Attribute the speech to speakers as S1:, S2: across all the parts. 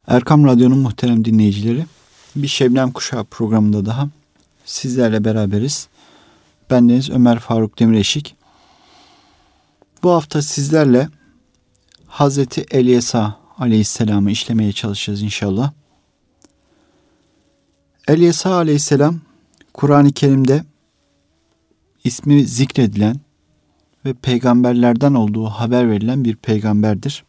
S1: Erkam Radyo'nun muhterem dinleyicileri, bir Şebnem Kuşağı programında daha sizlerle beraberiz. Bendeniz Ömer Faruk Demireşik. Bu hafta sizlerle Hazreti Elyesa Aleyhisselam'ı işlemeye çalışacağız inşallah. Elyesa Aleyhisselam, Kur'an-ı Kerim'de ismi zikredilen ve peygamberlerden olduğu haber verilen bir peygamberdir.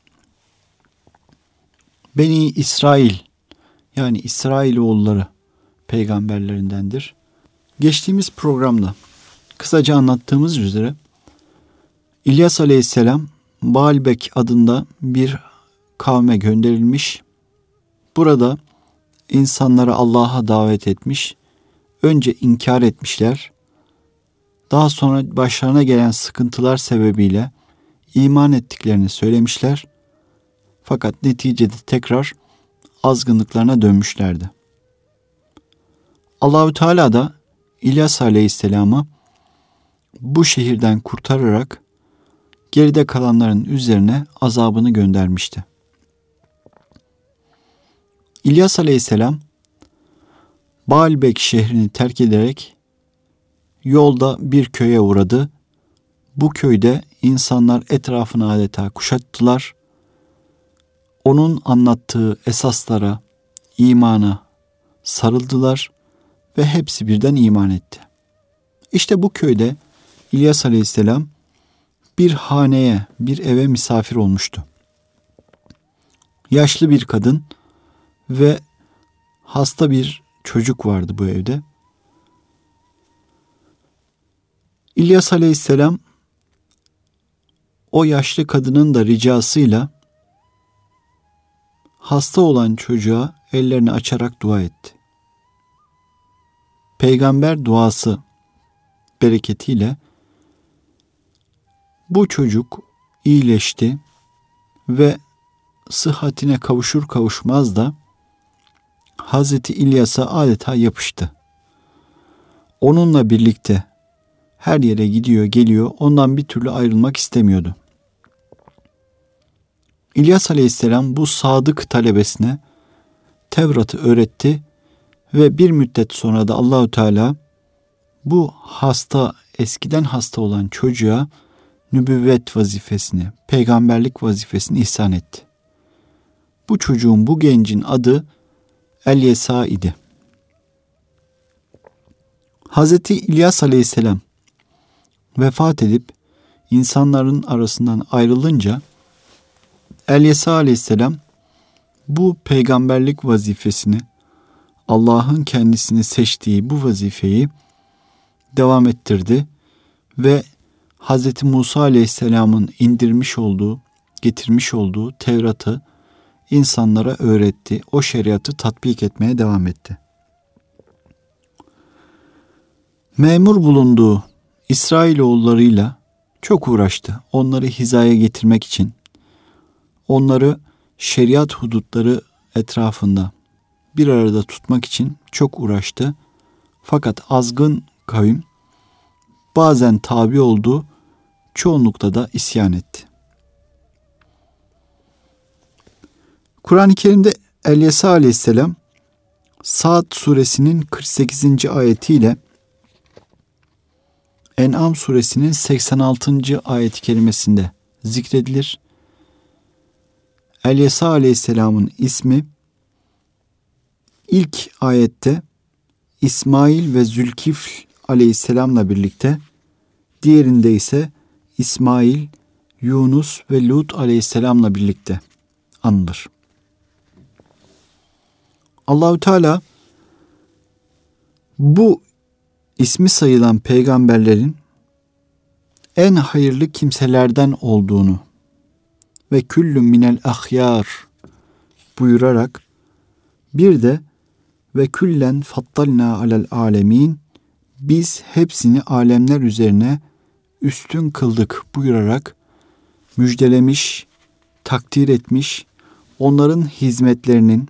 S1: Beni İsrail, yani İsrailoğulları peygamberlerindendir. Geçtiğimiz programda kısaca anlattığımız üzere İlyas Aleyhisselam Baalbek adında bir kavme gönderilmiş. Burada insanları Allah'a davet etmiş. Önce inkar etmişler. Daha sonra başlarına gelen sıkıntılar sebebiyle iman ettiklerini söylemişler. Fakat neticede tekrar azgınlıklarına dönmüşlerdi. Allahü Teala da İlyas Aleyhisselam'ı bu şehirden kurtararak geride kalanların üzerine azabını göndermişti. İlyas Aleyhisselam Baalbek şehrini terk ederek yolda bir köye uğradı. Bu köyde insanlar etrafını adeta kuşattılar. Onun anlattığı esaslara, imana sarıldılar ve hepsi birden iman etti. İşte bu köyde İlyas Aleyhisselam bir haneye, bir eve misafir olmuştu. Yaşlı bir kadın ve hasta bir çocuk vardı bu evde. İlyas Aleyhisselam o yaşlı kadının da ricasıyla hasta olan çocuğa ellerini açarak dua etti. Peygamber duası bereketiyle bu çocuk iyileşti ve sıhhatine kavuşur kavuşmaz da Hazreti İlyas'a adeta yapıştı. Onunla birlikte her yere gidiyor, geliyor, ondan bir türlü ayrılmak istemiyordu. İlyas Aleyhisselam bu sadık talebesine Tevrat'ı öğretti ve bir müddet sonra da Allahü Teala bu eskiden hasta olan çocuğa nübüvvet vazifesini, peygamberlik vazifesini ihsan etti. Bu çocuğun, bu gencin adı Elyesa idi. Hazreti İlyas Aleyhisselam vefat edip insanların arasından ayrılınca Elyesa Aleyhisselam bu peygamberlik vazifesini, Allah'ın kendisini seçtiği bu vazifeyi devam ettirdi ve Hazreti Musa Aleyhisselam'ın getirmiş olduğu Tevrat'ı insanlara öğretti. O şeriatı tatbik etmeye devam etti. Memur bulunduğu İsrailoğullarıyla çok uğraştı. Onları hizaya getirmek için, onları şeriat hudutları etrafında bir arada tutmak için çok uğraştı. Fakat azgın kavim bazen tabi oldu, çoğunlukla da isyan etti. Kur'an-ı Kerim'de Elyesa Aleyhisselam Sa'd suresinin 48. ayetiyle En'am suresinin 86. ayet-i kerimesinde zikredilir. Elyesa Aleyhisselam'ın ismi ilk ayette İsmail ve Zülkifl Aleyhisselam'la birlikte, diğerinde ise İsmail, Yunus ve Lut Aleyhisselam'la birlikte anılır. Allahü Teala bu ismi sayılan peygamberlerin en hayırlı kimselerden olduğunu ve küllün minel ahyar buyurarak bir de ve küllen fattalna alel alemin, biz hepsini alemler üzerine üstün kıldık buyurarak müjdelemiş, takdir etmiş, onların hizmetlerinin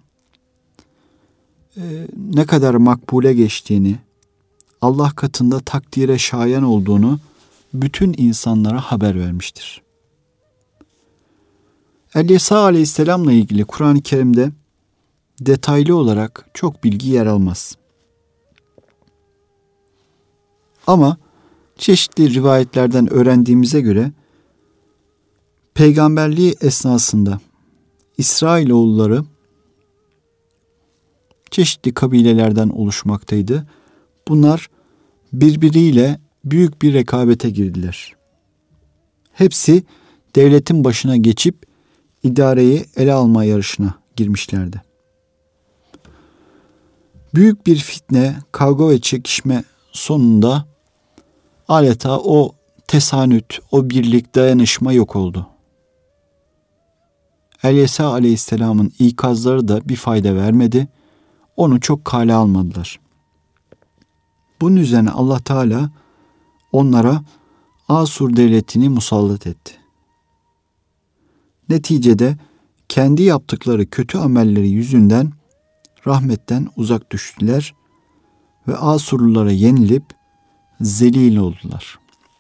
S1: ne kadar makbule geçtiğini, Allah katında takdire şayan olduğunu bütün insanlara haber vermiştir. Elyesa Aleyhisselam'la ilgili Kur'an-ı Kerim'de detaylı olarak çok bilgi yer almaz. Ama çeşitli rivayetlerden öğrendiğimize göre peygamberliği esnasında İsrailoğulları çeşitli kabilelerden oluşmaktaydı. Bunlar birbiriyle büyük bir rekabete girdiler. Hepsi devletin başına geçip idareyi ele alma yarışına girmişlerdi. Büyük bir fitne, kavga ve çekişme sonunda adeta o tesanüt, o birlik, dayanışma yok oldu. El-Yesa aleyhisselamın ikazları da bir fayda vermedi. Onu çok kale almadılar. Bunun üzerine Allah Teala onlara Asur devletini musallat etti. Neticede kendi yaptıkları kötü amelleri yüzünden rahmetten uzak düştüler ve Asurlulara yenilip zelil oldular.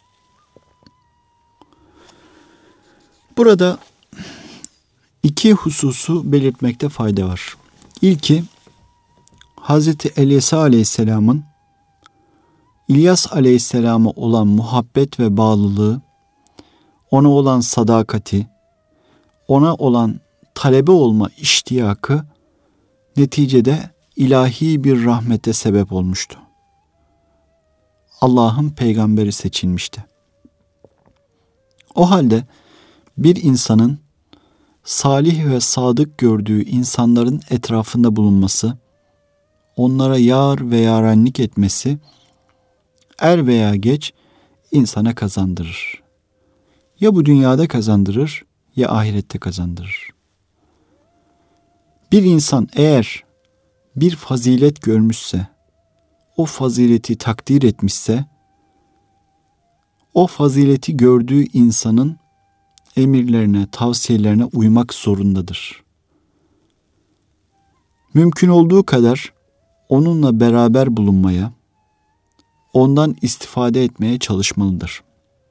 S1: Burada iki hususu belirtmekte fayda var. İlki, Hazreti El-Yesa aleyhisselamın İlyas aleyhisselama olan muhabbet ve bağlılığı, ona olan sadakati, ona olan talebe olma iştiyakı neticede ilahi bir rahmete sebep olmuştu. Allah'ın peygamberi seçilmişti. O halde bir insanın salih ve sadık gördüğü insanların etrafında bulunması, onlara yar ve yarenlik etmesi er veya geç insana kazandırır. Ya bu dünyada kazandırır ya ahirette kazandırır. Bir insan eğer bir fazilet görmüşse, o fazileti takdir etmişse, o fazileti gördüğü insanın emirlerine, tavsiyelerine uymak zorundadır. Mümkün olduğu kadar onunla beraber bulunmaya, ondan istifade etmeye çalışmalıdır.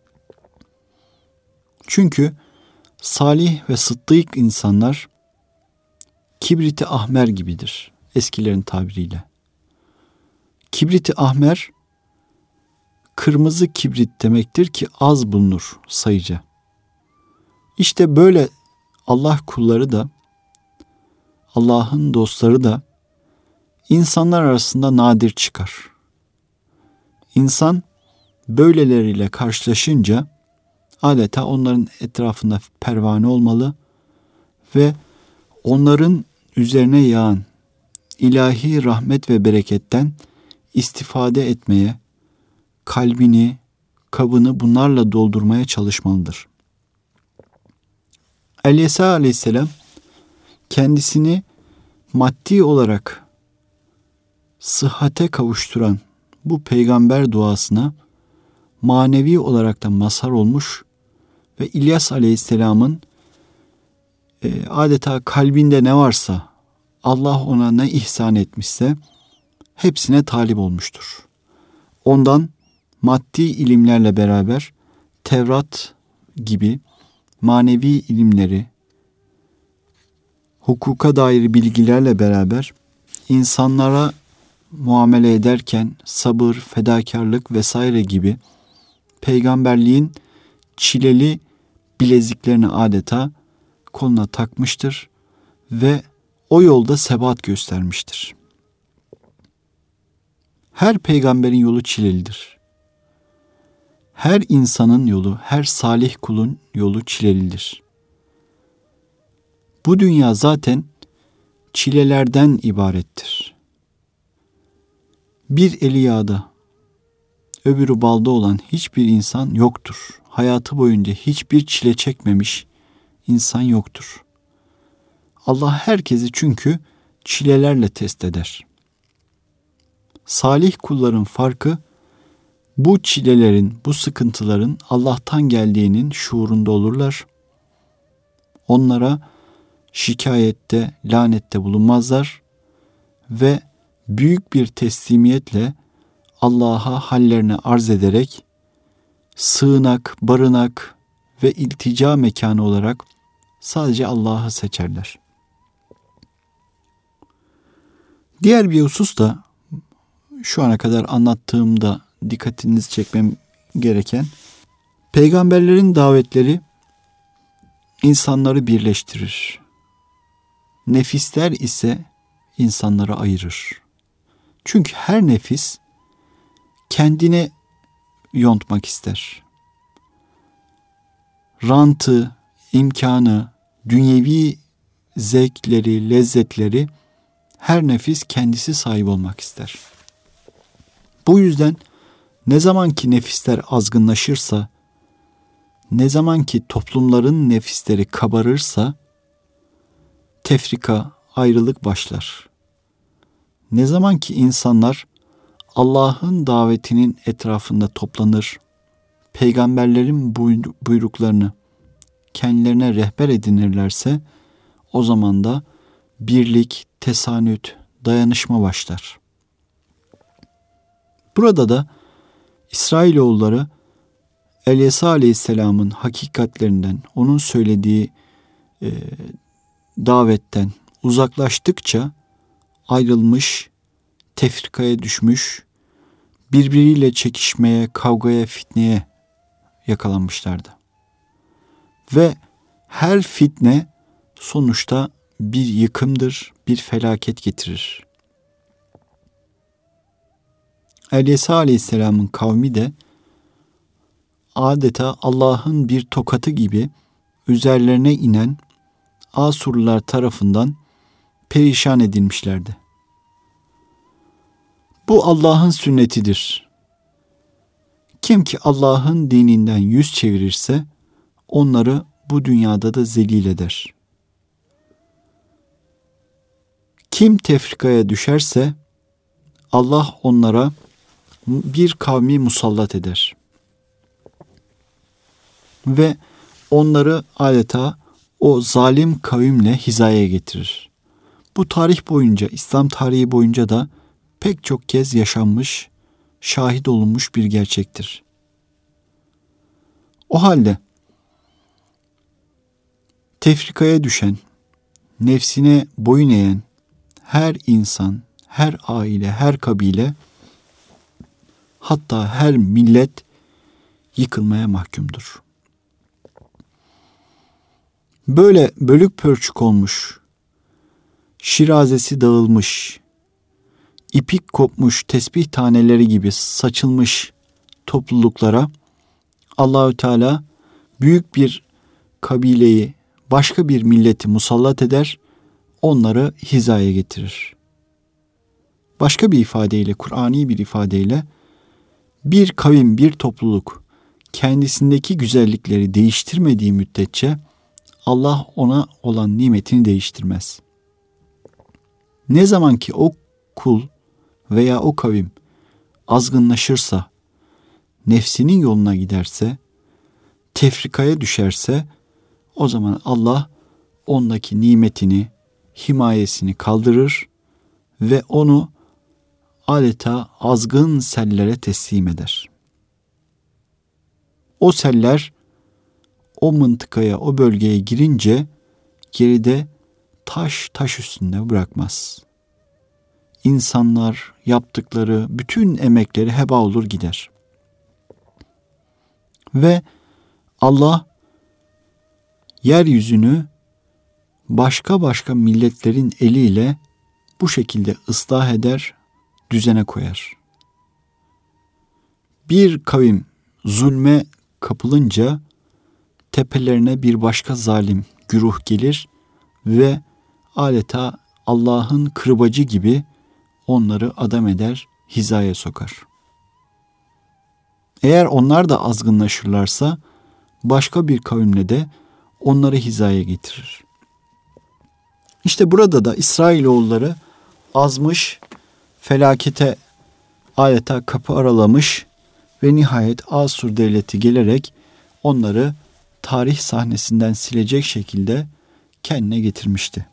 S1: Çünkü salih ve sıddık insanlar kibriti ahmer gibidir eskilerin tabiriyle. Kibriti ahmer kırmızı kibrit demektir ki az bulunur sayıca. İşte böyle Allah kulları da, Allah'ın dostları da insanlar arasında nadir çıkar. İnsan böyleleriyle karşılaşınca adeta onların etrafında pervane olmalı ve onların üzerine yağan ilahi rahmet ve bereketten istifade etmeye, kalbini, kabını bunlarla doldurmaya çalışmalıdır. El-Yesa aleyhisselam kendisini maddi olarak sıhhate kavuşturan bu peygamber duasına manevi olarak da mazhar olmuş ve İlyas aleyhisselamın adeta kalbinde ne varsa, Allah ona ne ihsan etmişse hepsine talip olmuştur. Ondan maddi ilimlerle beraber Tevrat gibi manevi ilimleri, hukuka dair bilgilerle beraber insanlara muamele ederken sabır, fedakarlık vesaire gibi peygamberliğin çileli bileziklerini adeta koluna takmıştır ve o yolda sebat göstermiştir. Her peygamberin yolu çilelidir. Her insanın yolu, her salih kulun yolu çilelidir. Bu dünya zaten çilelerden ibarettir. Bir eli yağda, öbürü balda olan hiçbir insan yoktur. Hayatı boyunca hiçbir çile çekmemiş insan yoktur. Allah herkesi çünkü çilelerle test eder. Salih kulların farkı bu çilelerin, bu sıkıntıların Allah'tan geldiğinin şuurunda olurlar. Onlara şikayette, lanette bulunmazlar ve büyük bir teslimiyetle Allah'a hallerini arz ederek sığınak, barınak ve iltica mekanı olarak sadece Allah'ı seçerler. Diğer bir husus da şu ana kadar anlattığımda dikkatinizi çekmem gereken, peygamberlerin davetleri insanları birleştirir. Nefisler ise insanları ayırır. Çünkü her nefis kendine yontmak ister. Rantı, imkanı, dünyevi zevkleri, lezzetleri her nefis kendisi sahip olmak ister. Bu yüzden ne zaman ki nefisler azgınlaşırsa, ne zaman ki toplumların nefisleri kabarırsa, tefrika, ayrılık başlar. Ne zaman ki insanlar Allah'ın davetinin etrafında toplanır, peygamberlerin buyruklarını kendilerine rehber edinirlerse, o zaman da birlik, tesanüt, dayanışma başlar. Burada da İsrailoğulları İsa Aleyhisselam'ın hakikatlerinden, onun söylediği davetten uzaklaştıkça ayrılmış, tefrikaya düşmüş, birbiriyle çekişmeye, kavgaya, fitneye yakalanmışlardı. Ve her fitne sonuçta bir yıkımdır, bir felaket getirir. İsa Aleyhisselam'ın kavmi de adeta Allah'ın bir tokatı gibi üzerlerine inen Asurlular tarafından perişan edilmişlerdi. Bu Allah'ın sünnetidir. Kim ki Allah'ın dininden yüz çevirirse onları bu dünyada da zelil eder. Kim tefrikaya düşerse Allah onlara bir kavmi musallat eder. Ve onları adeta o zalim kavimle hizaya getirir. Bu tarih boyunca, İslam tarihi boyunca da pek çok kez yaşanmış, şahit olunmuş bir gerçektir. O halde tefrikaya düşen, nefsine boyun eğen her insan, her aile, her kabile, hatta her millet yıkılmaya mahkumdur. Böyle bölük pörçük olmuş, şirazesi dağılmış, ipik kopmuş tesbih taneleri gibi saçılmış topluluklara Allahü Teala büyük bir kabileyi, başka bir milleti musallat eder, onları hizaya getirir. Başka bir ifadeyle, Kur'ani bir ifadeyle, bir kavim, bir topluluk kendisindeki güzellikleri değiştirmediği müddetçe Allah ona olan nimetini değiştirmez. Ne zaman ki o kul veya o kavim azgınlaşırsa, nefsinin yoluna giderse, tefrikaya düşerse, o zaman Allah ondaki nimetini, himayesini kaldırır ve onu adeta azgın sellere teslim eder. O seller o mıntıkaya, o bölgeye girince geride taş üstünde bırakmaz. İnsanlar yaptıkları bütün emekleri heba olur gider. Ve Allah yeryüzünü başka milletlerin eliyle bu şekilde ıslah eder, düzene koyar. Bir kavim zulme kapılınca tepelerine bir başka zalim güruh gelir ve adeta Allah'ın kırbacı gibi onları adam eder, hizaya sokar. Eğer onlar da azgınlaşırlarsa başka bir kavimle de onları hizaya getirir. İşte burada da İsrailoğulları azmış, felakete adeta kapı aralamış ve nihayet Asur devleti gelerek onları tarih sahnesinden silecek şekilde kendine getirmişti.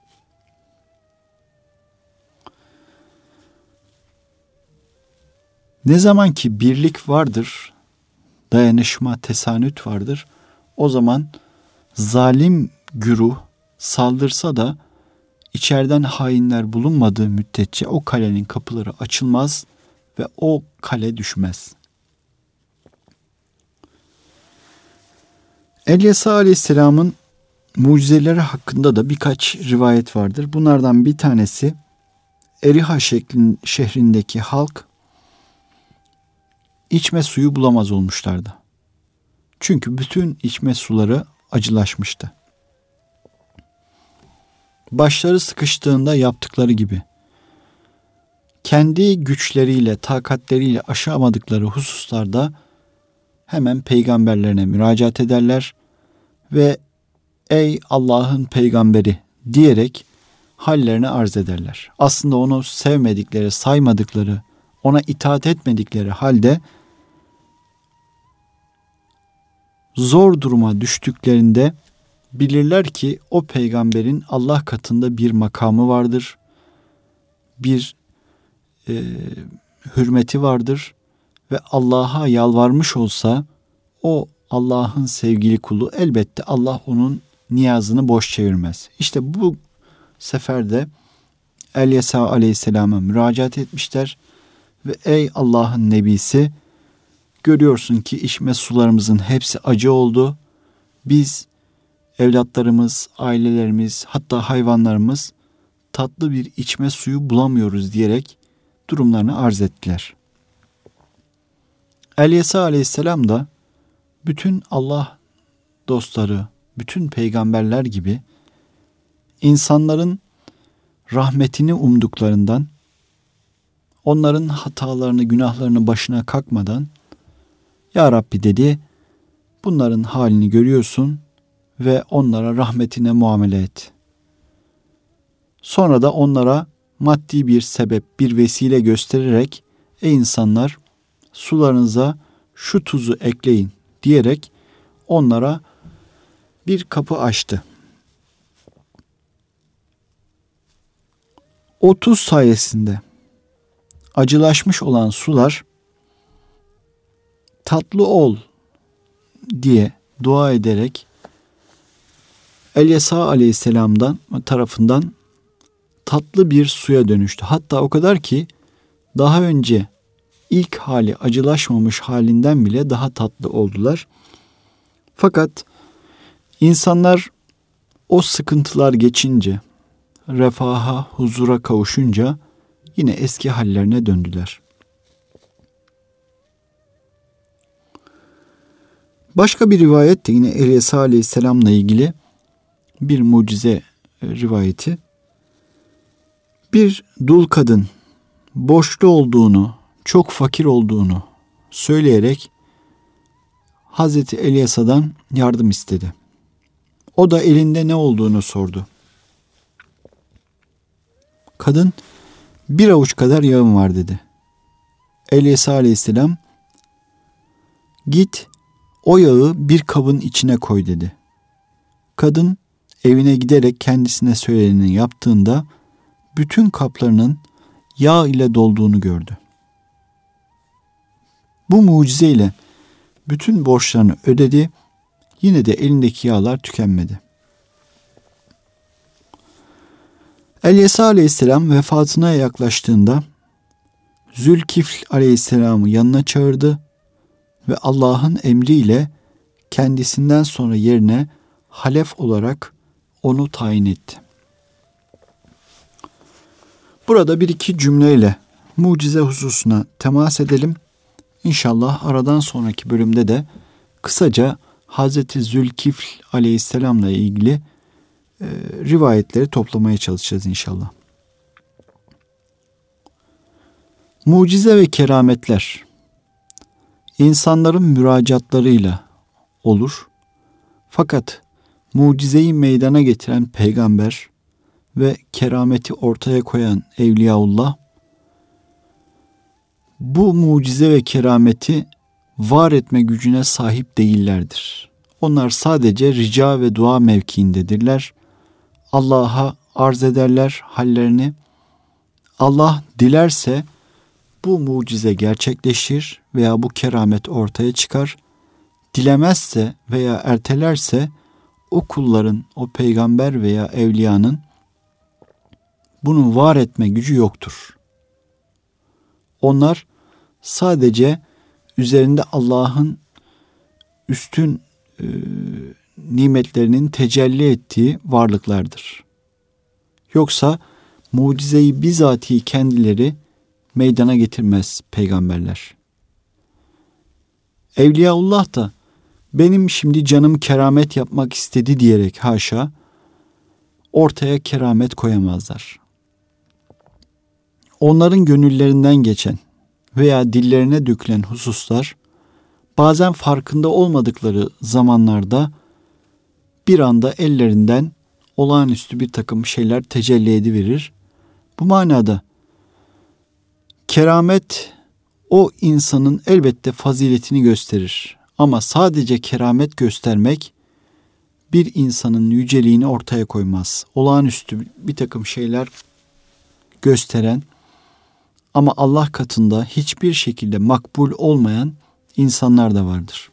S1: Ne zaman ki birlik vardır, dayanışma, tesanüt vardır, o zaman zalim güruh saldırsa da içeriden hainler bulunmadığı müddetçe o kalenin kapıları açılmaz ve o kale düşmez. Elyesa Aleyhisselam'ın mucizeleri hakkında da birkaç rivayet vardır. Bunlardan bir tanesi, Eriha şehrindeki halk içme suyu bulamaz olmuşlardı. Çünkü bütün içme suları acılaşmıştı. Başları sıkıştığında yaptıkları gibi kendi güçleriyle, takatleriyle aşamadıkları hususlarda hemen peygamberlerine müracaat ederler ve ey Allah'ın peygamberi diyerek hallerini arz ederler. Aslında onu sevmedikleri, saymadıkları, ona itaat etmedikleri halde zor duruma düştüklerinde bilirler ki o peygamberin Allah katında bir makamı vardır, bir hürmeti vardır ve Allah'a yalvarmış olsa o Allah'ın sevgili kulu, elbette Allah onun niyazını boş çevirmez. İşte bu seferde Elyesa Aleyhisselam'a müracaat etmişler ve ey Allah'ın nebisi, görüyorsun ki içme sularımızın hepsi acı oldu. Biz, evlatlarımız, ailelerimiz, hatta hayvanlarımız tatlı bir içme suyu bulamıyoruz diyerek durumlarını arz ettiler. Elyesa Aleyhisselam da bütün Allah dostları, bütün peygamberler gibi insanların rahmetini umduklarından, onların hatalarını, günahlarını başına kalkmadan, Ya Rabbi dedi, bunların halini görüyorsun ve onlara rahmetine muamele et. Sonra da onlara maddi bir sebep, bir vesile göstererek ey insanlar sularınıza şu tuzu ekleyin diyerek onlara bir kapı açtı. O tuz sayesinde acılaşmış olan sular tatlı ol diye dua ederek Elyesa Aleyhisselam'dan tarafından tatlı bir suya dönüştü. Hatta o kadar ki daha önce ilk hali acılaşmamış halinden bile daha tatlı oldular. Fakat insanlar o sıkıntılar geçince, refaha, huzura kavuşunca yine eski hallerine döndüler. Başka bir rivayet de yine Elyesa Aleyhisselam'la ilgili bir mucize rivayeti. Bir dul kadın borçlu olduğunu, çok fakir olduğunu söyleyerek Hazreti Elyesa'dan yardım istedi. O da elinde ne olduğunu sordu. Kadın, bir avuç kadar yağım var dedi. Elyesa Aleyhisselam, git o yağı bir kabın içine koy dedi. Kadın evine giderek kendisine söyleneni yaptığında bütün kaplarının yağ ile dolduğunu gördü. Bu mucizeyle bütün borçlarını ödedi, yine de elindeki yağlar tükenmedi. Elyesa Aleyhisselam vefatına yaklaştığında Zülkifl Aleyhisselam'ı yanına çağırdı ve Allah'ın emriyle kendisinden sonra yerine halef olarak onu tayin etti. Burada bir iki cümleyle mucize hususuna temas edelim. İnşallah aradan sonraki bölümde de kısaca Hazreti Zülkifl Aleyhisselam'la ilgili rivayetleri toplamaya çalışacağız inşallah. Mucize ve kerametler insanların müracaatlarıyla olur. Fakat mucizeyi meydana getiren peygamber ve kerameti ortaya koyan Evliyaullah bu mucize ve kerameti var etme gücüne sahip değillerdir. Onlar sadece rica ve dua mevkiindedirler. Allah'a arz ederler hallerini. Allah dilerse bu mucize gerçekleşir veya bu keramet ortaya çıkar. Dilemezse veya ertelerse o kulların, o peygamber veya evliyanın bunu var etme gücü yoktur. Onlar sadece üzerinde Allah'ın üstün nimetlerinin tecelli ettiği varlıklardır. Yoksa mucizeyi bizatihi kendileri meydana getirmez peygamberler. Evliyaullah da benim şimdi canım keramet yapmak istedi diyerek haşa ortaya keramet koyamazlar. Onların gönüllerinden geçen veya dillerine dökülen hususlar bazen farkında olmadıkları zamanlarda bir anda ellerinden olağanüstü bir takım şeyler tecelli ediverir. Bu manada keramet o insanın elbette faziletini gösterir. Ama sadece keramet göstermek bir insanın yüceliğini ortaya koymaz. Olağanüstü bir takım şeyler gösteren ama Allah katında hiçbir şekilde makbul olmayan insanlar da vardır.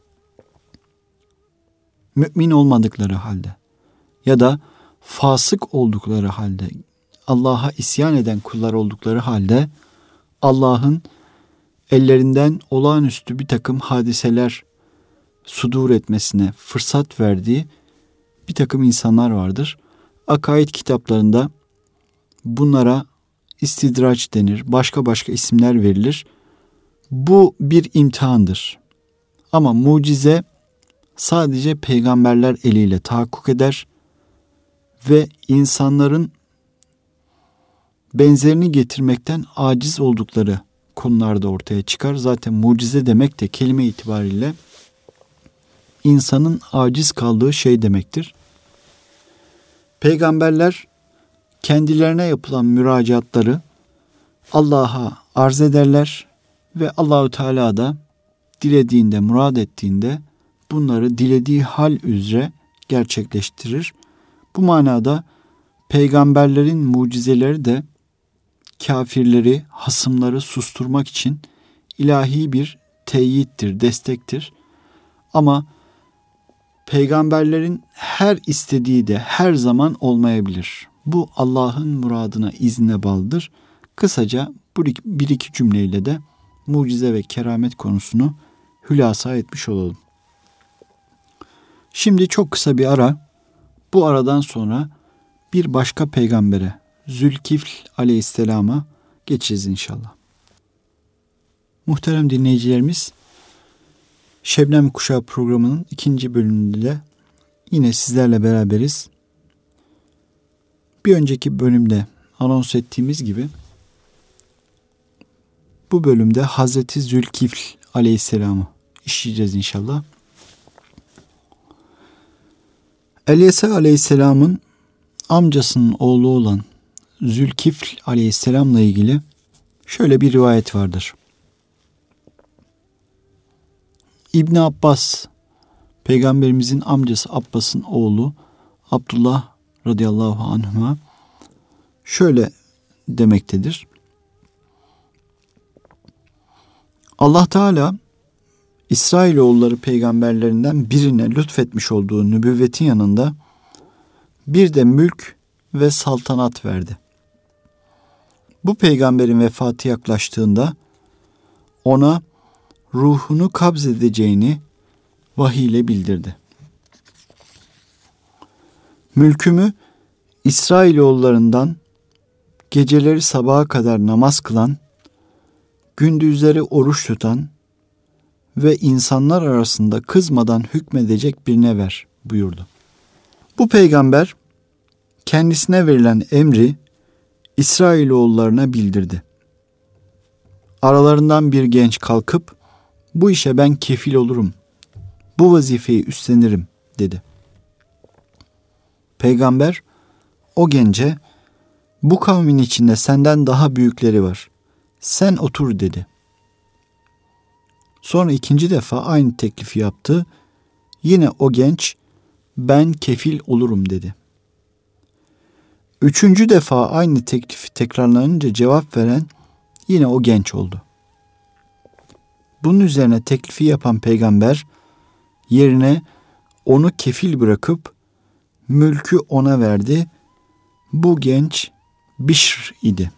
S1: Mümin olmadıkları halde ya da fasık oldukları halde, Allah'a isyan eden kullar oldukları halde Allah'ın ellerinden olağanüstü bir takım hadiseler sudur etmesine fırsat verdiği bir takım insanlar vardır. Akaid kitaplarında bunlara istidraç denir, başka başka isimler verilir. Bu bir imtihandır. Ama mucize sadece peygamberler eliyle tahakkuk eder ve insanların benzerini getirmekten aciz oldukları konularda ortaya çıkar. Zaten mucize demek de kelime itibariyle insanın aciz kaldığı şey demektir. Peygamberler kendilerine yapılan müracaatları Allah'a arz ederler ve Allahu Teala da dilediğinde, murad ettiğinde bunları dilediği hal üzere gerçekleştirir. Bu manada peygamberlerin mucizeleri de kafirleri, hasımları susturmak için ilahi bir teyittir, destektir. Ama peygamberlerin her istediği de her zaman olmayabilir. Bu Allah'ın muradına, iznine bağlıdır. Kısaca bu bir iki cümleyle de mucize ve keramet konusunu hülasa etmiş olalım. Şimdi çok kısa bir ara. Bu aradan sonra bir başka peygambere, Zülkifl aleyhisselama geçeceğiz inşallah. Muhterem dinleyicilerimiz, Şebnem Kuşağı programının 2. bölümünde de yine sizlerle beraberiz. Bir önceki bölümde anons ettiğimiz gibi bu bölümde Hazreti Zülkifl aleyhisselamı işleyeceğiz inşallah. Elyesa aleyhisselamın amcasının oğlu olan Zülkifl aleyhisselamla ilgili şöyle bir rivayet vardır. İbni Abbas, Peygamberimizin amcası Abbas'ın oğlu Abdullah radıyallahu anhuma şöyle demektedir. Allah Teala İsrailoğulları peygamberlerinden birine lütfetmiş olduğu nübüvvetin yanında bir de mülk ve saltanat verdi. Bu peygamberin vefatı yaklaştığında ona ruhunu kabzedeceğini vahiy ile bildirdi. Mülkümü İsrailoğullarından geceleri sabaha kadar namaz kılan, gündüzleri oruç tutan ve insanlar arasında kızmadan hükmedecek birine ver buyurdu. Bu peygamber kendisine verilen emri İsrailoğullarına bildirdi. Aralarından bir genç kalkıp bu işe ben kefil olurum, bu vazifeyi üstlenirim dedi. Peygamber o gence bu kavmin içinde senden daha büyükleri var, sen otur dedi. Sonra 2. defa aynı teklifi yaptı. Yine o genç ben kefil olurum dedi. 3. defa aynı teklifi tekrarlanınca cevap veren yine o genç oldu. Bunun üzerine teklifi yapan peygamber yerine onu kefil bırakıp mülkü ona verdi. Bu genç Bişr idi.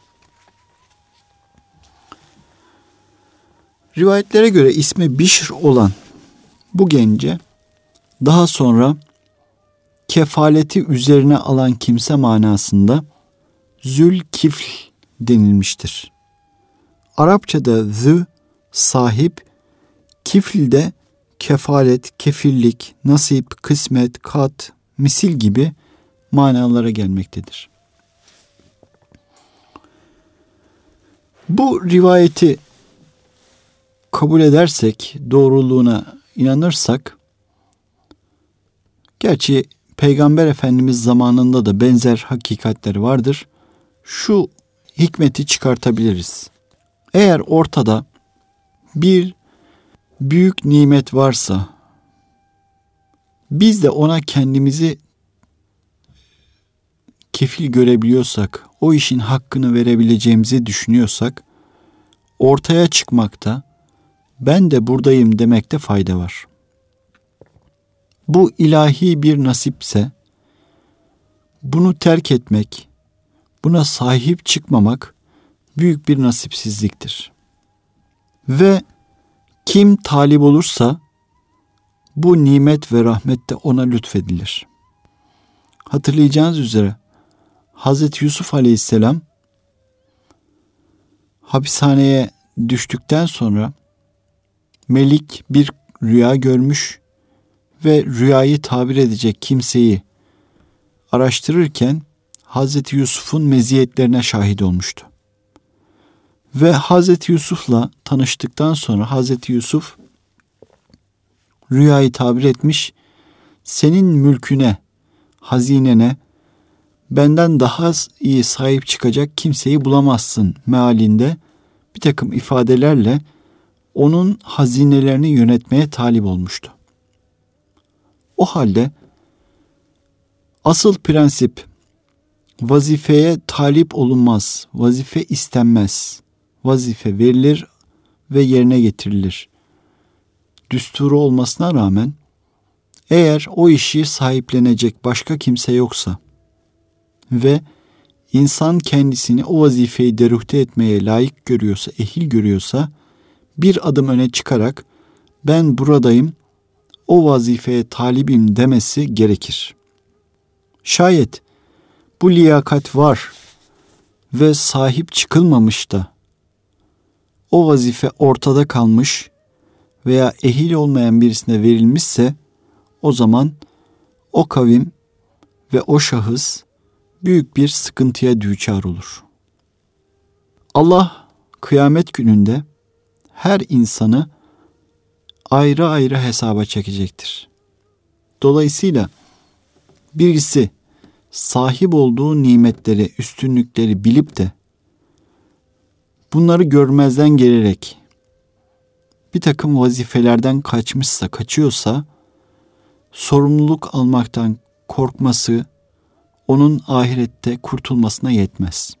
S1: Rivayetlere göre ismi Bişr olan bu gence daha sonra kefaleti üzerine alan kimse manasında Zülkifl denilmiştir. Arapçada zü sahip, kifl de kefalet, kefillik, nasip, kısmet, kat, misil gibi manalara gelmektedir. Bu rivayeti kabul edersek, doğruluğuna inanırsak, gerçi Peygamber Efendimiz zamanında da benzer hakikatler vardır. Şu hikmeti çıkartabiliriz. Eğer ortada bir büyük nimet varsa, biz de ona kendimizi kefil görebiliyorsak, o işin hakkını verebileceğimizi düşünüyorsak, ortaya çıkmakta, ben de buradayım demekte fayda var. Bu ilahi bir nasipse, bunu terk etmek, buna sahip çıkmamak büyük bir nasipsizliktir. Ve kim talip olursa, bu nimet ve rahmet de ona lütfedilir. Hatırlayacağınız üzere, Hazreti Yusuf Aleyhisselam hapishaneye düştükten sonra Melik bir rüya görmüş ve rüyayı tabir edecek kimseyi araştırırken Hazreti Yusuf'un meziyetlerine şahit olmuştu. Ve Hazreti Yusuf'la tanıştıktan sonra Hazreti Yusuf rüyayı tabir etmiş, senin mülküne, hazinene benden daha iyi sahip çıkacak kimseyi bulamazsın mealinde bir takım ifadelerle onun hazinelerini yönetmeye talip olmuştu. O halde asıl prensip vazifeye talip olunmaz, vazife istenmez, vazife verilir ve yerine getirilir. Düsturu olmasına rağmen eğer o işi sahiplenecek başka kimse yoksa ve insan kendisini o vazifeyi deruhte etmeye layık görüyorsa, ehil görüyorsa bir adım öne çıkarak ben buradayım, o vazifeye talibim demesi gerekir. Şayet bu liyakat var ve sahip çıkılmamış da o vazife ortada kalmış veya ehil olmayan birisine verilmişse o zaman o kavim ve o şahıs büyük bir sıkıntıya düçar olur. Allah kıyamet gününde her insanı ayrı ayrı hesaba çekecektir. Dolayısıyla birisi sahip olduğu nimetleri, üstünlükleri bilip de bunları görmezden gelerek bir takım vazifelerden kaçıyorsa, sorumluluk almaktan korkması onun ahirette kurtulmasına yetmez.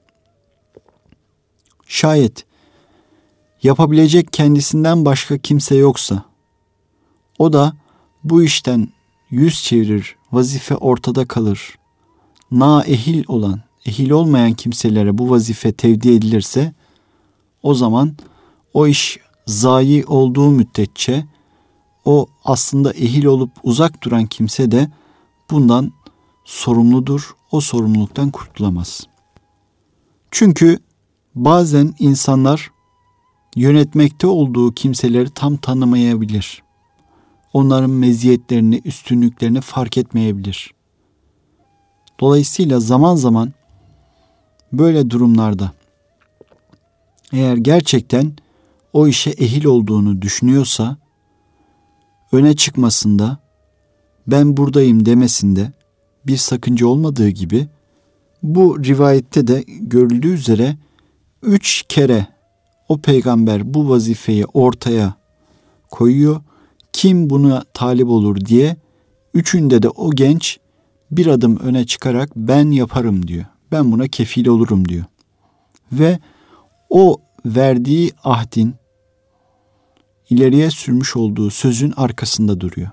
S1: Şayet yapabilecek kendisinden başka kimse yoksa, o da bu işten yüz çevirir, vazife ortada kalır. Naehil olan, ehil olmayan kimselere bu vazife tevdi edilirse, o zaman o iş zayi olduğu müddetçe o aslında ehil olup uzak duran kimse de bundan sorumludur, o sorumluluktan kurtulamaz. Çünkü bazen insanlar yönetmekte olduğu kimseleri tam tanımayabilir. Onların meziyetlerini, üstünlüklerini fark etmeyebilir. Dolayısıyla zaman zaman böyle durumlarda eğer gerçekten o işe ehil olduğunu düşünüyorsa, öne çıkmasında, ben buradayım demesinde bir sakınca olmadığı gibi, bu rivayette de görüldüğü üzere 3 kere o peygamber bu vazifeyi ortaya koyuyor. Kim buna talip olur diye, üçünde de o genç bir adım öne çıkarak ben yaparım diyor. Ben buna kefil olurum diyor. Ve o verdiği ahdin, ileriye sürmüş olduğu sözün arkasında duruyor.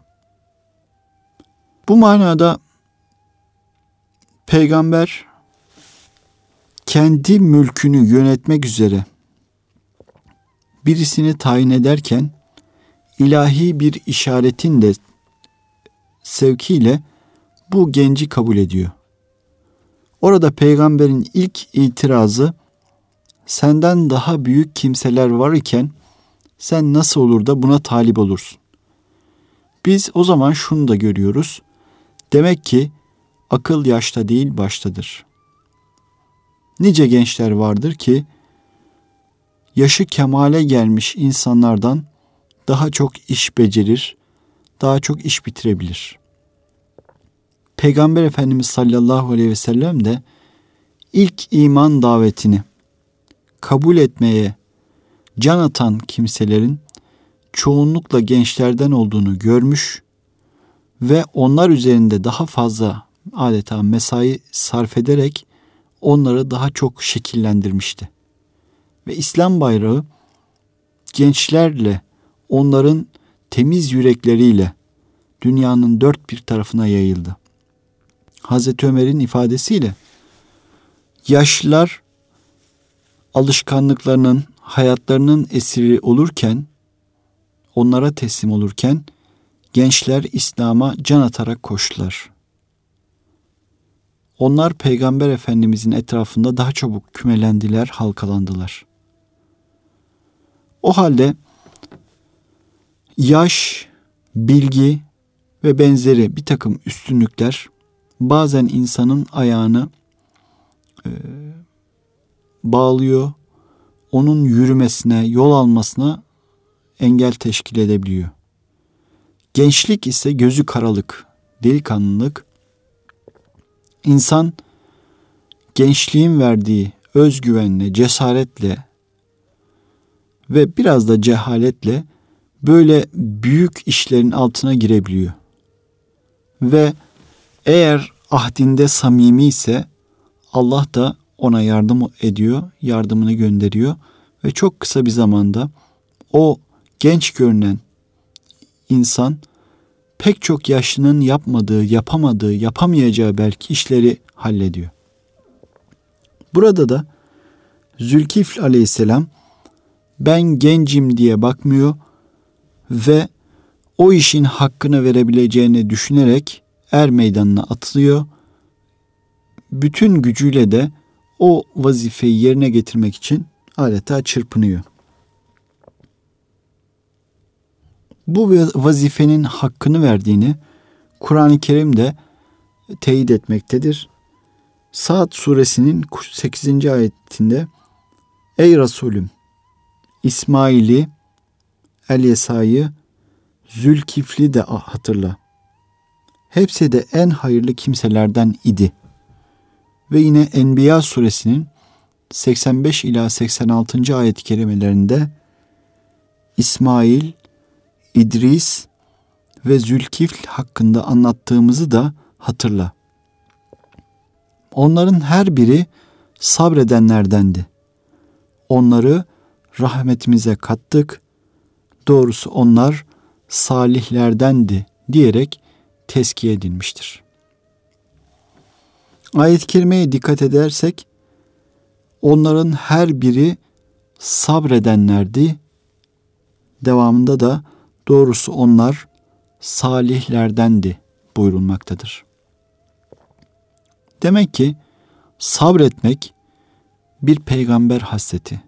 S1: Bu manada peygamber kendi mülkünü yönetmek üzere birisini tayin ederken ilahi bir işaretin de sevkiyle bu genci kabul ediyor. Orada peygamberin ilk itirazı, senden daha büyük kimseler var iken sen nasıl olur da buna talip olursun? Biz o zaman şunu da görüyoruz. Demek ki akıl yaşta değil baştadır. Nice gençler vardır ki yaşı kemale gelmiş insanlardan daha çok iş becerir, daha çok iş bitirebilir. Peygamber Efendimiz sallallahu aleyhi ve sellem de ilk iman davetini kabul etmeye can atan kimselerin çoğunlukla gençlerden olduğunu görmüş ve onlar üzerinde daha fazla adeta mesai sarf ederek onları daha çok şekillendirmişti. Ve İslam bayrağı gençlerle, onların temiz yürekleriyle dünyanın dört bir tarafına yayıldı. Hazreti Ömer'in ifadesiyle yaşlılar alışkanlıklarının, hayatlarının esiri olurken, onlara teslim olurken gençler İslam'a can atarak koştular. Onlar Peygamber Efendimizin etrafında daha çabuk kümelendiler, halkalandılar. O halde yaş, bilgi ve benzeri bir takım üstünlükler bazen insanın ayağını bağlıyor, onun yürümesine, yol almasına engel teşkil edebiliyor. Gençlik ise gözü karalık, delikanlılık. İnsan gençliğin verdiği özgüvenle, cesaretle ve biraz da cehaletle böyle büyük işlerin altına girebiliyor. Ve eğer ahdinde samimi ise Allah da ona yardım ediyor, yardımını gönderiyor ve çok kısa bir zamanda o genç görünen insan pek çok yaşlının yapmadığı, yapamadığı, yapamayacağı belki işleri hallediyor. Burada da Zülkifl aleyhisselam ben gencim diye bakmıyor ve o işin hakkını verebileceğini düşünerek er meydanına atılıyor. Bütün gücüyle de o vazifeyi yerine getirmek için adeta çırpınıyor. Bu vazifenin hakkını verdiğini Kur'an-ı Kerim de teyit etmektedir. Sa'd suresinin 8. ayetinde ey Resulüm İsmail'i, El-Yesa'yı, Zülkifl'i de hatırla. Hepsi de en hayırlı kimselerden idi. Ve yine Enbiya suresinin 85 ila 86. ayet-i kerimelerinde İsmail, İdris ve Zülkifl hakkında anlattığımızı da hatırla. Onların her biri sabredenlerdendi. Onları rahmetimize kattık. Doğrusu onlar salihlerdendi diyerek tezkiye edilmiştir. Ayet-i kerimeye dikkat edersek onların her biri sabredenlerdi. Devamında da doğrusu onlar salihlerdendi buyurulmaktadır. Demek ki sabretmek bir peygamber hasreti.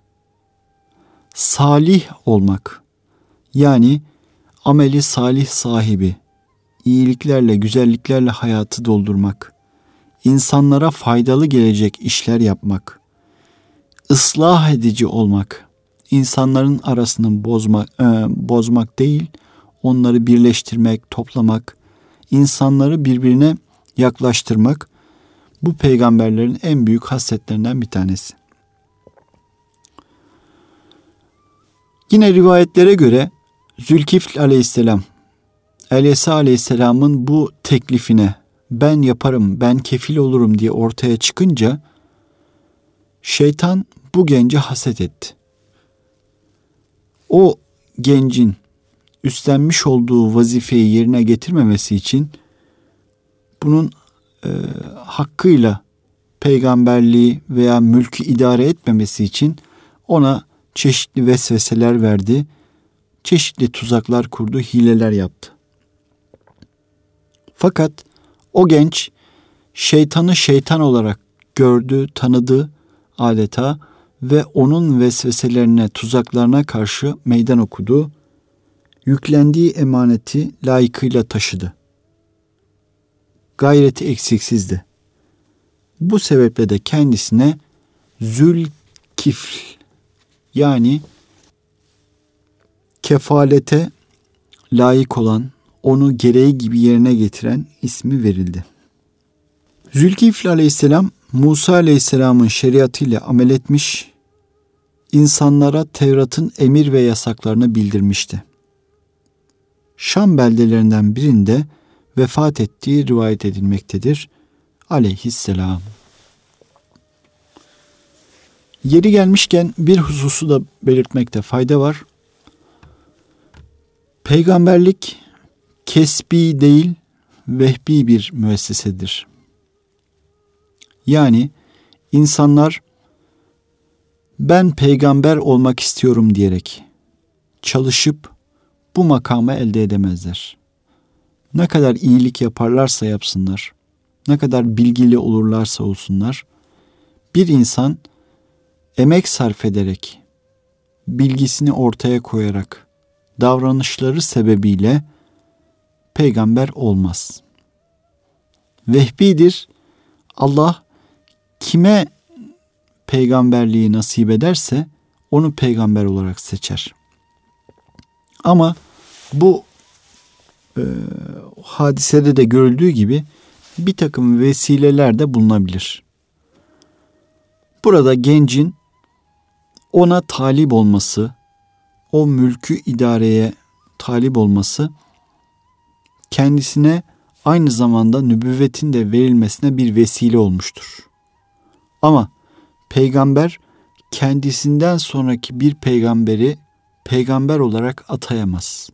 S1: Salih olmak, yani ameli salih sahibi, iyiliklerle, güzelliklerle hayatı doldurmak, insanlara faydalı gelecek işler yapmak, ıslah edici olmak, insanların arasını bozmak değil, onları birleştirmek, toplamak, insanları birbirine yaklaştırmak, bu peygamberlerin en büyük hasletlerinden bir tanesi. Yine rivayetlere göre Zülkifl aleyhisselam, El-Yesa aleyhisselamın bu teklifine ben yaparım, ben kefil olurum diye ortaya çıkınca şeytan bu gence haset etti. O gencin üstlenmiş olduğu vazifeyi yerine getirmemesi için bunun hakkıyla peygamberliği veya mülkü idare etmemesi için ona çeşitli vesveseler verdi, çeşitli tuzaklar kurdu, hileler yaptı. Fakat o genç şeytanı şeytan olarak gördü, tanıdı adeta ve onun vesveselerine, tuzaklarına karşı meydan okudu. Yüklendiği emaneti layıkıyla taşıdı. Gayreti eksiksizdi. Bu sebeple de kendisine Zülkifl, yani kefalete layık olan, onu gereği gibi yerine getiren ismi verildi. Zülkifl aleyhisselam Musa aleyhisselamın şeriatıyla amel etmiş, insanlara Tevrat'ın emir ve yasaklarını bildirmişti. Şam beldelerinden birinde vefat ettiği rivayet edilmektedir aleyhisselam. Yeri gelmişken bir hususu da belirtmekte fayda var. Peygamberlik kesbi değil, vehbi bir müessesedir. Yani insanlar ben peygamber olmak istiyorum diyerek çalışıp bu makamı elde edemezler. Ne kadar iyilik yaparlarsa yapsınlar, ne kadar bilgili olurlarsa olsunlar, bir insan emek sarf ederek, bilgisini ortaya koyarak, davranışları sebebiyle peygamber olmaz. Vehbidir. Allah kime peygamberliği nasip ederse onu peygamber olarak seçer. Ama bu hadisede de görüldüğü gibi bir takım vesileler de bulunabilir. Burada gencin ona talip olması, o mülkü idareye talip olması kendisine aynı zamanda nübüvvetin de verilmesine bir vesile olmuştur. Ama peygamber kendisinden sonraki bir peygamberi peygamber olarak atayamaz.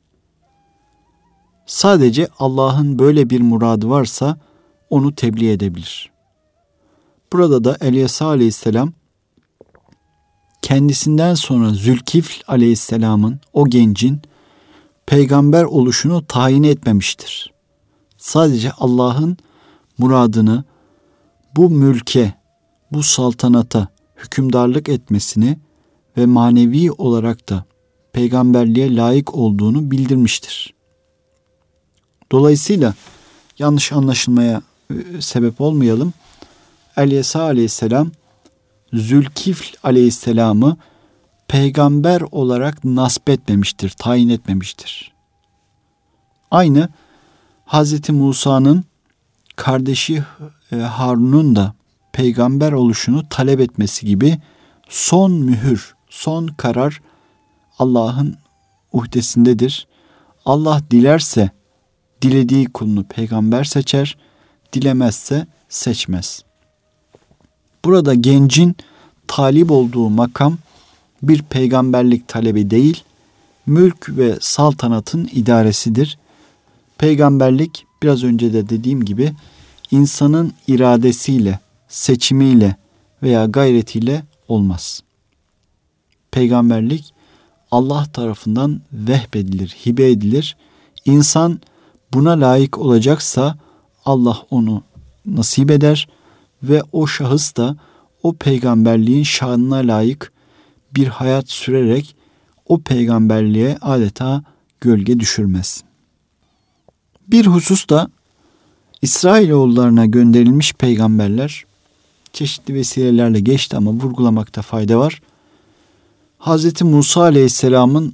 S1: Sadece Allah'ın böyle bir muradı varsa onu tebliğ edebilir. Burada da İlyas aleyhisselam kendisinden sonra Zülkifl aleyhisselamın, o gencin peygamber oluşunu tayin etmemiştir. Sadece Allah'ın muradını bu mülke, bu saltanata hükümdarlık etmesini ve manevi olarak da peygamberliğe layık olduğunu bildirmiştir. Dolayısıyla yanlış anlaşılmaya sebep olmayalım. İlyas aleyhisselam Zülkifl aleyhisselamı peygamber olarak nasp etmemiştir, tayin etmemiştir. Aynı Hazreti Musa'nın kardeşi Harun'un da peygamber oluşunu talep etmesi gibi son mühür, son karar Allah'ın uhdesindedir. Allah dilerse dilediği kulunu peygamber seçer, dilemezse seçmez. Burada gencin talip olduğu makam bir peygamberlik talebi değil, mülk ve saltanatın idaresidir. Peygamberlik biraz önce de dediğim gibi insanın iradesiyle, seçimiyle veya gayretiyle olmaz. Peygamberlik Allah tarafından vehbedilir, hibe edilir. İnsan buna layık olacaksa Allah onu nasip eder ve o şahıs da o peygamberliğin şanına layık bir hayat sürerek o peygamberliğe adeta gölge düşürmez. Bir husus da İsrailoğullarına gönderilmiş peygamberler çeşitli vesilelerle geçti ama vurgulamakta fayda var. Hz. Musa Aleyhisselam'ın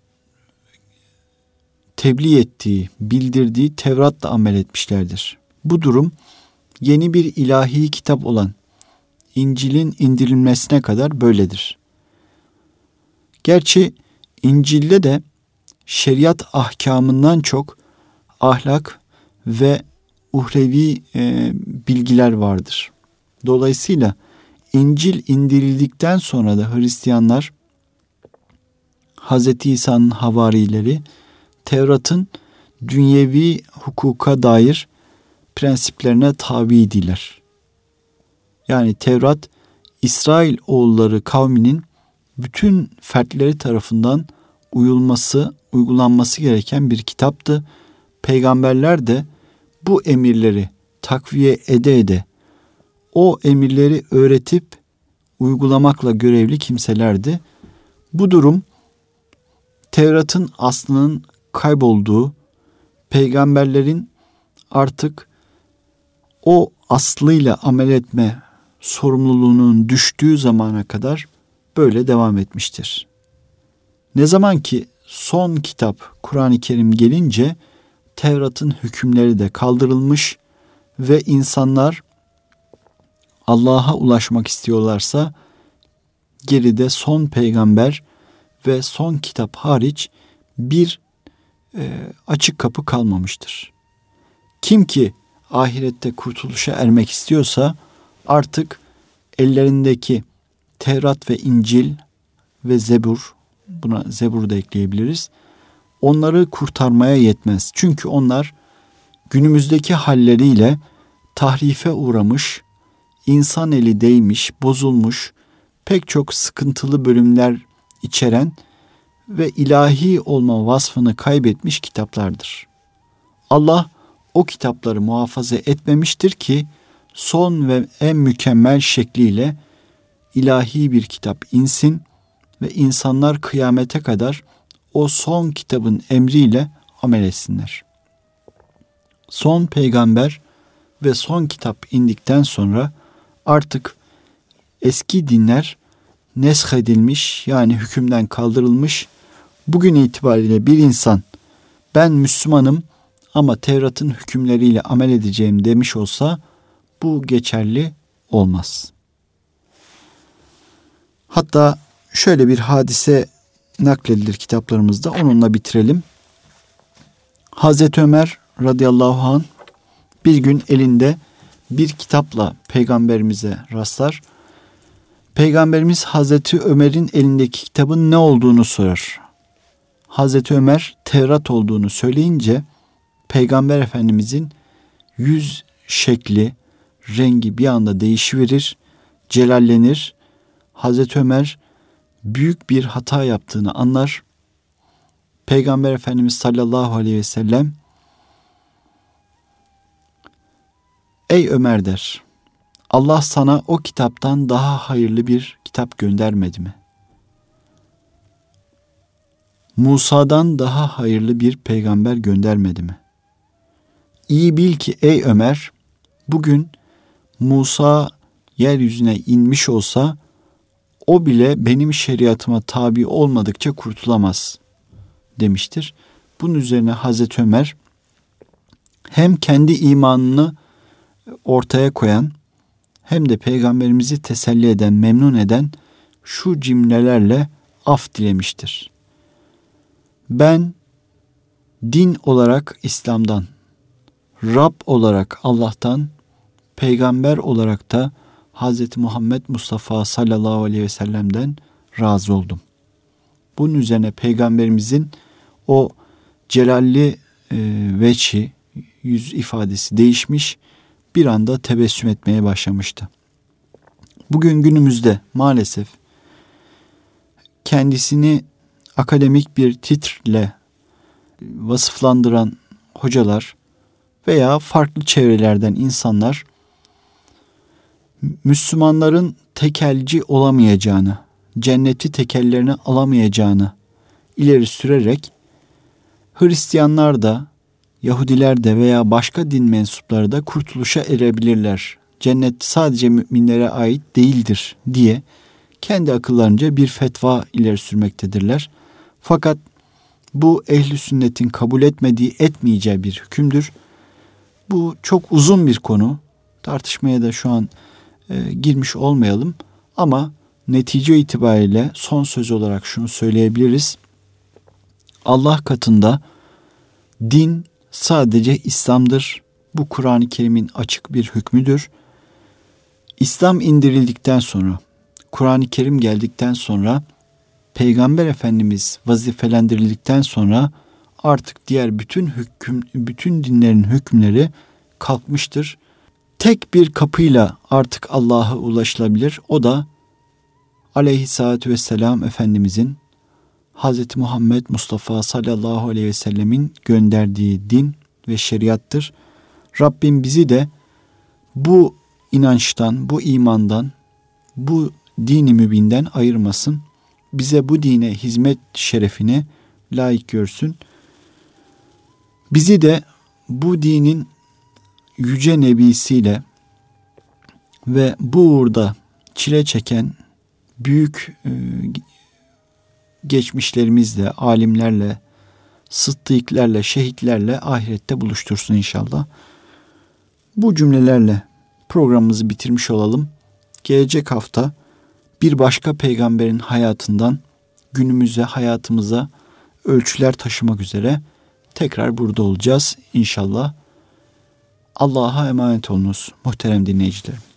S1: tebliğ ettiği, bildirdiği Tevrat'la amel etmişlerdir. Bu durum yeni bir ilahi kitap olan İncil'in indirilmesine kadar böyledir. Gerçi İncil'de de şeriat ahkamından çok ahlak ve uhrevi bilgiler vardır. Dolayısıyla İncil indirildikten sonra da Hristiyanlar, Hz. İsa'nın havarileri Tevrat'ın dünyevi hukuka dair prensiplerine tabiydiler. Yani Tevrat, İsrail oğulları kavminin bütün fertleri tarafından uygulanması gereken bir kitaptı. Peygamberler de bu emirleri takviye ede o emirleri öğretip uygulamakla görevli kimselerdi. Bu durum Tevrat'ın aslının kaybolduğu, peygamberlerin artık o aslıyla amel etme sorumluluğunun düştüğü zamana kadar böyle devam etmiştir. Ne zaman ki son kitap Kur'an-ı Kerim gelince Tevrat'ın hükümleri de kaldırılmış ve insanlar Allah'a ulaşmak istiyorlarsa geride son peygamber ve son kitap hariç bir açık kapı kalmamıştır. Kim ki ahirette kurtuluşa ermek istiyorsa artık ellerindeki Tevrat ve İncil ve Zebur, buna Zebur da ekleyebiliriz, onları kurtarmaya yetmez. Çünkü onlar günümüzdeki halleriyle tahrife uğramış, insan eli değmiş, bozulmuş, pek çok sıkıntılı bölümler içeren ve ilahi olma vasfını kaybetmiş kitaplardır. Allah o kitapları muhafaza etmemiştir ki son ve en mükemmel şekliyle ilahi bir kitap insin ve insanlar kıyamete kadar o son kitabın emriyle amel etsinler. Son peygamber ve son kitap indikten sonra artık eski dinler neshedilmiş, yani hükümden kaldırılmış. Bugün itibariyle bir insan ben Müslümanım ama Tevrat'ın hükümleriyle amel edeceğim demiş olsa bu geçerli olmaz. Hatta şöyle bir hadise nakledilir kitaplarımızda, onunla bitirelim. Hazreti Ömer radıyallahu anh bir gün elinde bir kitapla peygamberimize rastlar. Peygamberimiz Hazreti Ömer'in elindeki kitabın ne olduğunu sorar. Hazreti Ömer Tevrat olduğunu söyleyince Peygamber Efendimizin yüz şekli, rengi bir anda değişiverir, celallenir. Hazreti Ömer büyük bir hata yaptığını anlar. Peygamber Efendimiz sallallahu aleyhi ve sellem, ey Ömer der, Allah sana o kitaptan daha hayırlı bir kitap göndermedi mi? Musa'dan daha hayırlı bir peygamber göndermedi mi? İyi bil ki ey Ömer, bugün Musa yeryüzüne inmiş olsa o bile benim şeriatıma tabi olmadıkça kurtulamaz demiştir. Bunun üzerine Hazreti Ömer hem kendi imanını ortaya koyan hem de peygamberimizi teselli eden, memnun eden şu cümlelerle af dilemiştir. Ben din olarak İslam'dan, Rab olarak Allah'tan, peygamber olarak da Hz. Muhammed Mustafa sallallahu aleyhi ve sellem'den razı oldum. Bunun üzerine peygamberimizin o celalli veçhi, yüz ifadesi değişmiş, bir anda tebessüm etmeye başlamıştı. Bugün günümüzde maalesef kendisini akademik bir titrle vasıflandıran hocalar veya farklı çevrelerden insanlar Müslümanların tekelci olamayacağını, cenneti tekellerine alamayacağını ileri sürerek Hristiyanlar da, Yahudiler de veya başka din mensupları da kurtuluşa erebilirler, cennet sadece müminlere ait değildir diye kendi akıllarınca bir fetva ileri sürmektedirler. Fakat bu ehli sünnetin kabul etmediği, etmeyeceği bir hükümdür. Bu çok uzun bir konu. Tartışmaya da şu an girmiş olmayalım. Ama netice itibariyle son söz olarak şunu söyleyebiliriz. Allah katında din sadece İslam'dır. Bu Kur'an-ı Kerim'in açık bir hükmüdür. İslam indirildikten sonra, Kur'an-ı Kerim geldikten sonra, Peygamber Efendimiz vazifelendirildikten sonra artık diğer bütün dinlerin hükümleri kalkmıştır. tek bir kapıyla artık Allah'a ulaşılabilir. O da Aleyhisselatü Vesselam Efendimizin, Hz. Muhammed Mustafa sallallahu aleyhi ve sellemin gönderdiği din ve şeriattır. Rabbim bizi de bu inançtan, bu imandan, bu dini mübinden ayırmasın. Bize bu dine hizmet şerefini layık görsün. Bizi de bu dinin yüce nebisiyle ve bu uğurda çile çeken büyük geçmişlerimizle, alimlerle, sıddıklerle, şehitlerle ahirette buluştursun inşallah. Bu cümlelerle programımızı bitirmiş olalım. Gelecek hafta bir başka peygamberin hayatından günümüze, hayatımıza ölçüler taşımak üzere tekrar burada olacağız inşallah. Allah'a emanet olunuz muhterem dinleyicilerim.